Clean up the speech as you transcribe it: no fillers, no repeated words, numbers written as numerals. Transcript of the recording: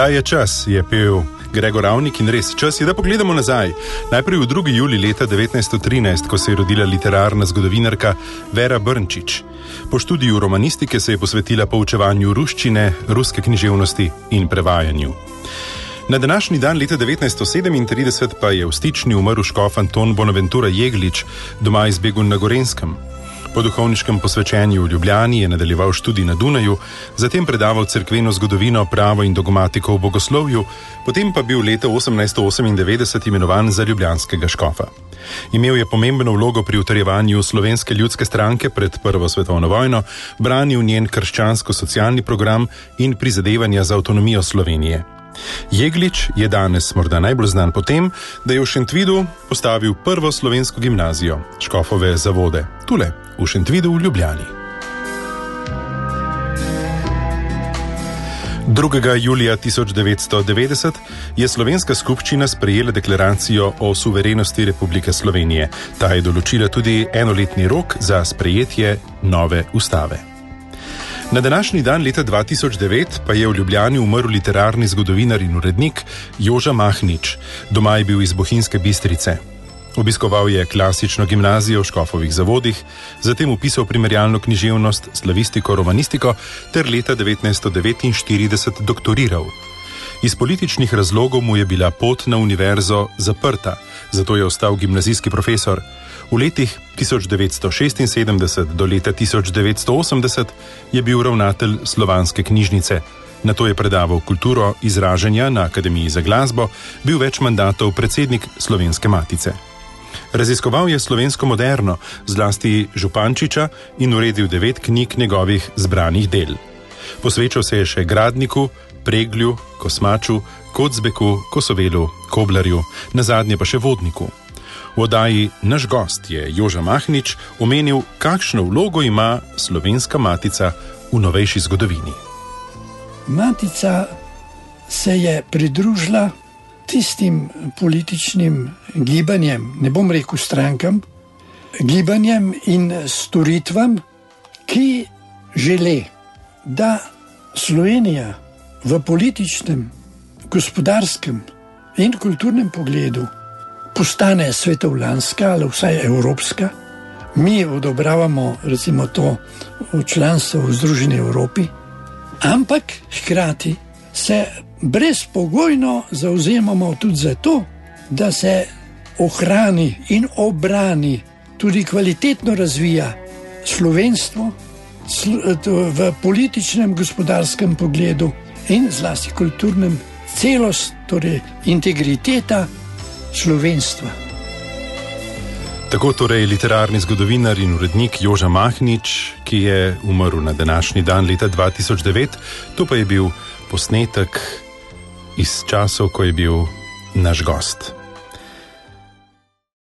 Zdaj je čas, je pel Gregor Ravnik in res čas je, da pogledamo nazaj. Najprej v 2. julij leta 1913, ko se je rodila literarna zgodovinarka Vera Brnčič. Po študiju romanistike se je posvetila poučevanju ruščine, ruske književnosti in prevajanju. Na današnji dan leta 1937 pa je v Stični umrl škof Anton Bonaventura Jeglič, doma iz Begunj na Gorenjskem. Po duhovniškem posvečenju v Ljubljani je nadaljeval študij na Dunaju, zatem predaval cerkveno zgodovino, pravo in dogmatiko v bogoslovju, potem pa bil leta 1898 imenovan za ljubljanskega škofa. Imel je pomembno vlogo pri utrjevanju Slovenske ljudske stranke pred Prvo svetovno vojno, branil njen krščansko-socialni program in prizadevanja za avtonomijo Slovenije. Jeglič je danes morda najbolj znan po tem, da je v Šentvidu postavil prvo slovensko gimnazijo, Škofove zavode, tule v Šentvidu v Ljubljani. 2. julija 1990 je slovenska skupščina sprejela deklaracijo o suverenosti Republike Slovenije. Ta je določila tudi enoletni rok za sprejetje nove ustave. Na današnji dan leta 2009 pa je v Ljubljani umrl literarni zgodovinar in urednik Joža Mahnič. Doma je bil iz Bohinjske Bistrice. Obiskoval je klasično gimnazijo v Škofovih zavodih, zatem vpisal primerjalno književnost, slavistiko, romanistiko ter leta 1949 doktoriral. Iz političnih razlogov mu je bila pot na univerzo zaprta, zato je ostal gimnazijski profesor. V letih 1976 do leta 1980 je bil ravnatelj Slovanske knjižnice. Nato je predaval kulturo izražanja na Akademiji za glasbo, bil več mandatov predsednik Slovenske matice. Raziskoval je slovensko moderno, zlasti Župančiča, in uredil 9 knjig njegovih zbranih del. Posvečal se je še Gradniku, Preglju, Kosmaču, Kocbeku, Kosovelu, Koblarju, nazadnje pa še Vodniku. V oddaji Naš gost je Joža Mahnič omenil, kakšno vlogo ima Slovenska matica v novejši zgodovini. Matica se je pridružila tistim političnim gibanjem, ne bom rekel strankam, gibanjem in storitvam, ki žele, da Slovenija v političnem, gospodarskem in kulturnem pogledu postane svetovljanska ali vsaj evropska. Mi odobravamo recimo to članstvo v Združeni Evropi, ampak hkrati se brezpogojno zavzemamo tudi za to, da se ohrani in obrani, tudi kvalitetno razvija slovenstvo v političnem, gospodarskem pogledu in zlasti kulturnem celost, torej integriteta slovenstva. Tako torej literarni zgodovinar in urednik Joža Mahnič, ki je umrl na današnji dan leta 2009, to pa je bil posnetek iz časov, ko je bil naš gost.